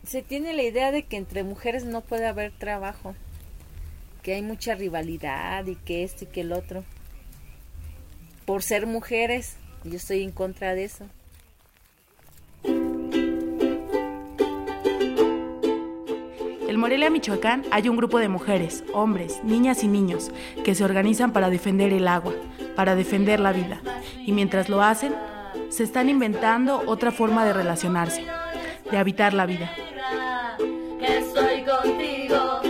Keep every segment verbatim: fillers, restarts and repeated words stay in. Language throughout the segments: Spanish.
Se tiene la idea de que entre mujeres no puede haber trabajo, que hay mucha rivalidad y que esto y que el otro. Por ser mujeres, yo estoy en contra de eso. En Morelia, Michoacán, hay un grupo de mujeres, hombres, niñas y niños que se organizan para defender el agua, para defender la vida. Y mientras lo hacen, se están inventando otra forma de relacionarse, de habitar la vida. Estoy contigo.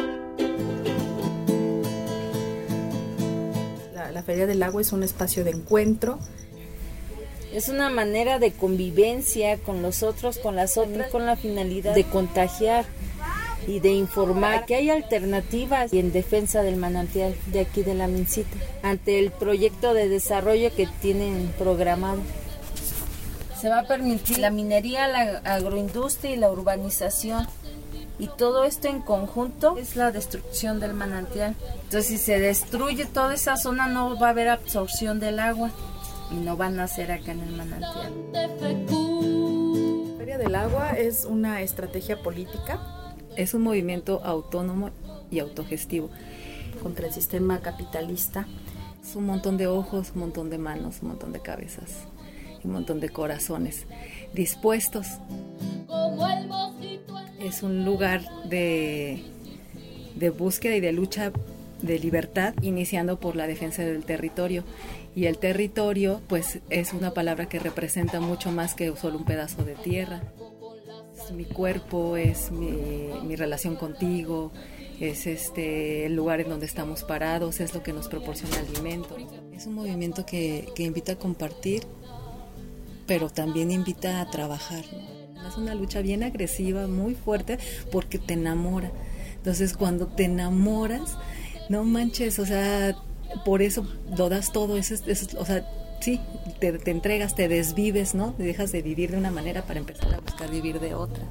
La, la Feria del Agua es un espacio de encuentro. Es una manera de convivencia con los otros, con las otras, con la finalidad de contagiar y de informar que hay alternativas y en defensa del manantial de aquí de la Mincita, ante el proyecto de desarrollo que tienen programado. Se va a permitir la minería, la agroindustria y la urbanización. Y todo esto en conjunto es la destrucción del manantial. Entonces, si se destruye toda esa zona, no va a haber absorción del agua y no va a nacer acá en el manantial. La Feria del Agua es una estrategia política. Es un movimiento autónomo y autogestivo Contra el sistema capitalista. Es un montón de ojos, un montón de manos, un montón de cabezas, un montón de corazones dispuestos. Es un lugar de, de búsqueda y de lucha de libertad, iniciando por la defensa del territorio. Y el territorio, pues, es una palabra que representa mucho más que solo un pedazo de tierra. Es mi cuerpo, es mi, mi relación contigo, es este el lugar en donde estamos parados, es lo que nos proporciona alimento. Es un movimiento que, que invita a compartir, pero también invita a trabajar, ¿no? Es una lucha bien agresiva, muy fuerte, porque te enamora. Entonces, cuando te enamoras, no manches, o sea, por eso lo das todo, eso, eso, o sea, sí, te, te entregas, te desvives, ¿no? Te dejas de vivir de una manera para empezar a buscar vivir de otra.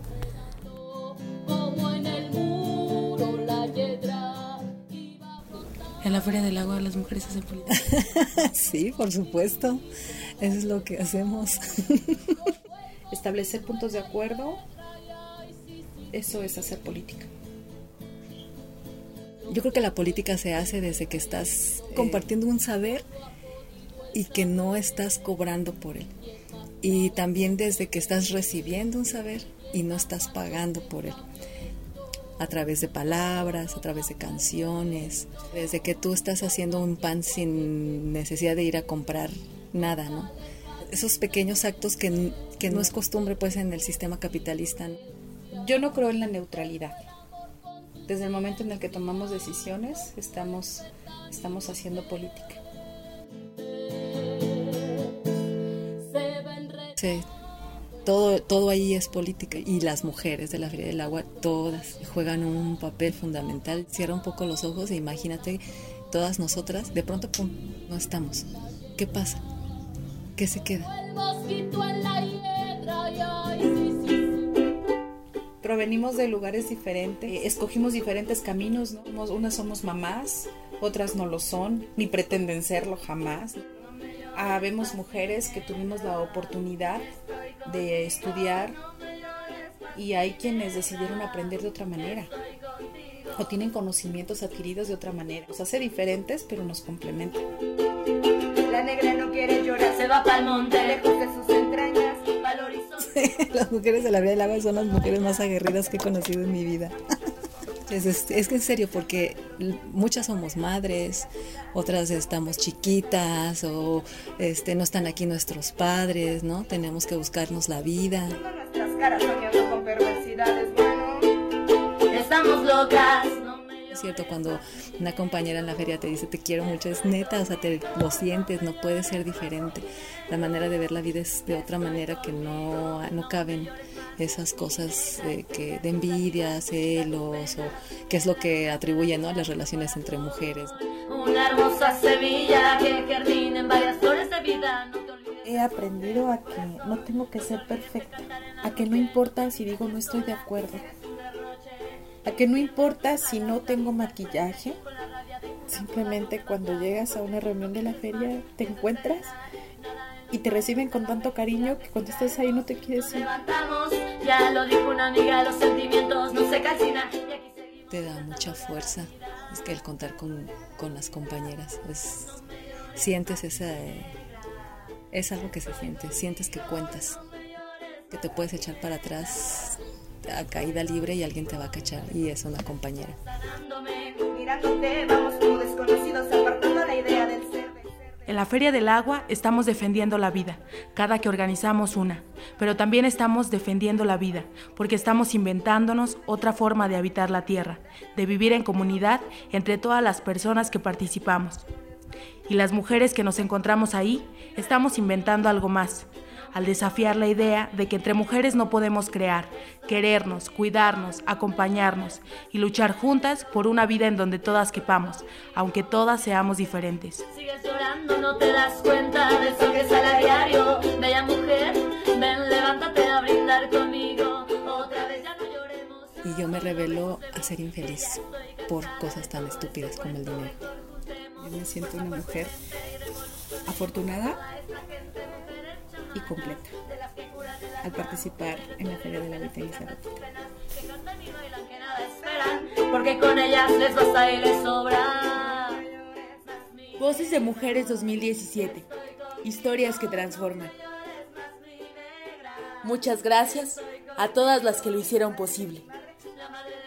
En la Feria del Agua las mujeres hacen política. Sí, por supuesto, eso es lo que hacemos. Establecer puntos de acuerdo, eso es hacer política. Yo creo que la política se hace desde que estás eh, compartiendo un saber y que no estás cobrando por él. Y también desde que estás recibiendo un saber y no estás pagando por él. A través de palabras, a través de canciones, desde que tú estás haciendo un pan sin necesidad de ir a comprar nada, ¿no? Esos pequeños actos que, que no es costumbre, pues, en el sistema capitalista. Yo no creo en la neutralidad. Desde el momento en el que tomamos decisiones, estamos, estamos haciendo política. Sí, todo, todo ahí es política, y las mujeres de la Feria del Agua, todas juegan un papel fundamental. Cierra un poco los ojos e imagínate, todas nosotras, de pronto, pum, no estamos. ¿Qué pasa? ¿Qué se queda? Provenimos de lugares diferentes, escogimos diferentes caminos, ¿no? Unas somos mamás, otras no lo son, ni pretenden serlo jamás. Habemos mujeres que tuvimos la oportunidad de estudiar y hay quienes decidieron aprender de otra manera o tienen conocimientos adquiridos de otra manera. Nos hace diferentes, pero nos complementa. La negra no quiere llorar, se va pa'l monte, lejos de sus entrañas, pa'l horizonte. Las mujeres de la Feria del Agua son las mujeres más aguerridas que he conocido en mi vida. Es, es, es que en serio, porque muchas somos madres, otras estamos chiquitas o este, no están aquí nuestros padres, ¿no? Tenemos que buscarnos la vida. Nuestras caras soñando con perversidades, bueno, estamos locas. Es cierto, cuando una compañera en la feria te dice te quiero mucho, es neta, o sea, te lo sientes, no puede ser diferente. La manera de ver la vida es de otra manera, que no, no caben esas cosas de, que, de envidia, celos, o qué es lo que atribuyen, ¿no?, a las relaciones entre mujeres. Una hermosa Sevilla que germina en varias flores de vida. No te olvides. He aprendido a que no tengo que ser perfecta, a que no importa si digo no estoy de acuerdo, a que no importa si no tengo maquillaje. Simplemente cuando llegas a una reunión de la feria te encuentras y te reciben con tanto cariño que cuando estás ahí no te quieres ir. Levantamos, ya lo dijo una amiga, los sentimientos no se calcinan. Te da mucha fuerza, es que el contar con, con las compañeras, es, sientes esa, eh, es algo que se siente, sientes que cuentas, que te puedes echar para atrás a caída libre y alguien te va a cachar, y es una compañera. Mirándote, vamos como desconocidos, apartando la idea del ser. En la Feria del Agua estamos defendiendo la vida, cada que organizamos una, pero también estamos defendiendo la vida, porque estamos inventándonos otra forma de habitar la tierra, de vivir en comunidad entre todas las personas que participamos. Y las mujeres que nos encontramos ahí, estamos inventando algo más, al desafiar la idea de que entre mujeres no podemos crear, querernos, cuidarnos, acompañarnos y luchar juntas por una vida en donde todas quepamos, aunque todas seamos diferentes. Sigues llorando, no te das cuenta de eso que es a diario. Bella mujer, ven, levántate a brindar conmigo. Otra vez ya no lloremos. Y yo me revelo a ser infeliz por cosas tan estúpidas como el dinero. Yo me siento una mujer afortunada y completa al participar en la Feria de la Virgencia Erótica. Porque con ellas les basta y les sobra. Voces de Mujeres dos mil diecisiete. Historias que transforman. Muchas gracias a todas las que lo hicieron posible.